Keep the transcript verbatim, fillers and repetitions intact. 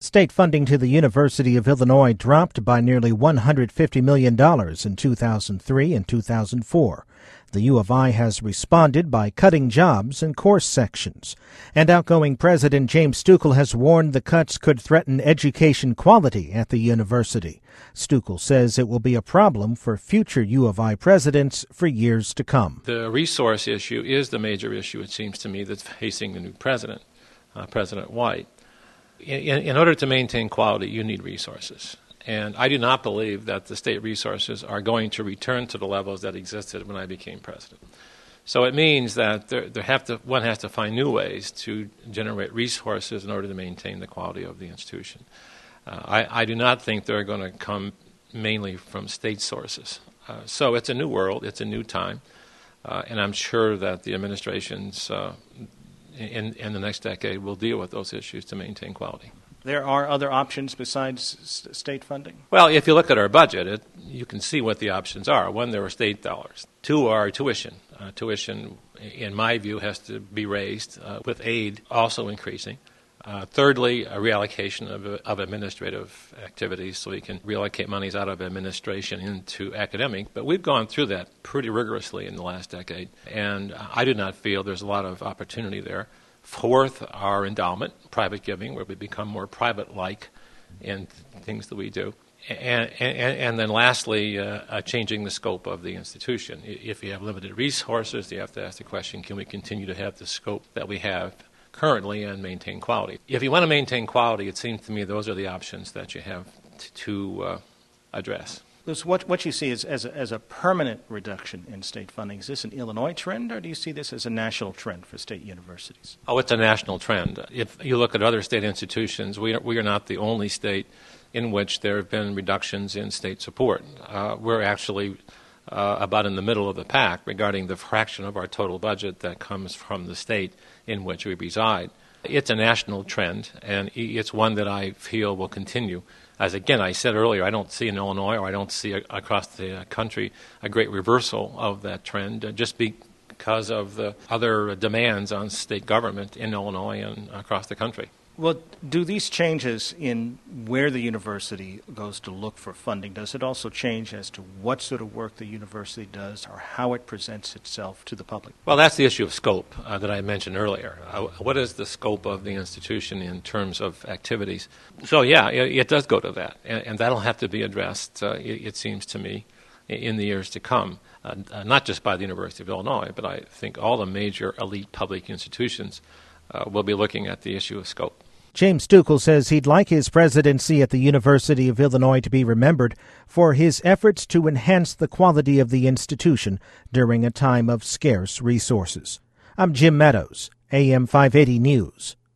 State funding to the University of Illinois dropped by nearly one hundred fifty million dollars in two thousand three and two thousand four. The U of I has responded by cutting jobs and course sections. And outgoing President James Stuckel has warned the cuts could threaten education quality at the university. Stuckel says it will be a problem for future U of I presidents for years to come. The resource issue is the major issue, it seems to me, that's facing the new president, uh, President White. In, in order to maintain quality, you need resources. And I do not believe that the state resources are going to return to the levels that existed when I became president. So it means that there, there have to, one has to find new ways to generate resources in order to maintain the quality of the institution. Uh, I, I do not think they're going to come mainly from state sources. Uh, so it's a new world, it's a new time, uh, and I'm sure that the administrations uh, in, in the next decade will deal with those issues to maintain quality. There are other options besides st- state funding? Well, if you look at our budget, it, you can see what the options are. One, there are state dollars. Two are tuition. Uh, tuition, in my view, has to be raised, uh, with aid also increasing. Uh, thirdly, a reallocation of, of administrative activities, so we can reallocate monies out of administration into academic. But we've gone through that pretty rigorously in the last decade, and I do not feel there's a lot of opportunity there. Fourth, our endowment, private giving, where we become more private-like in things that we do. And, and, and then lastly, uh, uh, changing the scope of the institution. If you have limited resources, you have to ask the question, can we continue to have the scope that we have currently and maintain quality? If you want to maintain quality, it seems to me those are the options that you have t- to uh, address. Luce, what, what you see is as a, as a permanent reduction in state funding. Is this an Illinois trend, or do you see this as a national trend for state universities? Oh, it's a national trend. If you look at other state institutions, we are, we are not the only state in which there have been reductions in state support. Uh, we're actually uh, about in the middle of the pack regarding the fraction of our total budget that comes from the state in which we reside. It's a national trend, and it's one that I feel will continue. As again, I said earlier, I don't see in Illinois, or I don't see a, across the country, a great reversal of that trend, uh, just because of the other demands on state government in Illinois and across the country. Well, do these changes in where the university goes to look for funding, does it also change as to what sort of work the university does or how it presents itself to the public? Well, that's the issue of scope uh, that I mentioned earlier. Uh, what is the scope of the institution in terms of activities? So, yeah, it, it does go to that, and, and that'll have to be addressed, uh, it, it seems to me, in the years to come, uh, not just by the University of Illinois, but I think all the major elite public institutions uh, will be looking at the issue of scope. James Stuckel says he'd like his presidency at the University of Illinois to be remembered for his efforts to enhance the quality of the institution during a time of scarce resources. I'm Jim Meadows, A M five eighty News.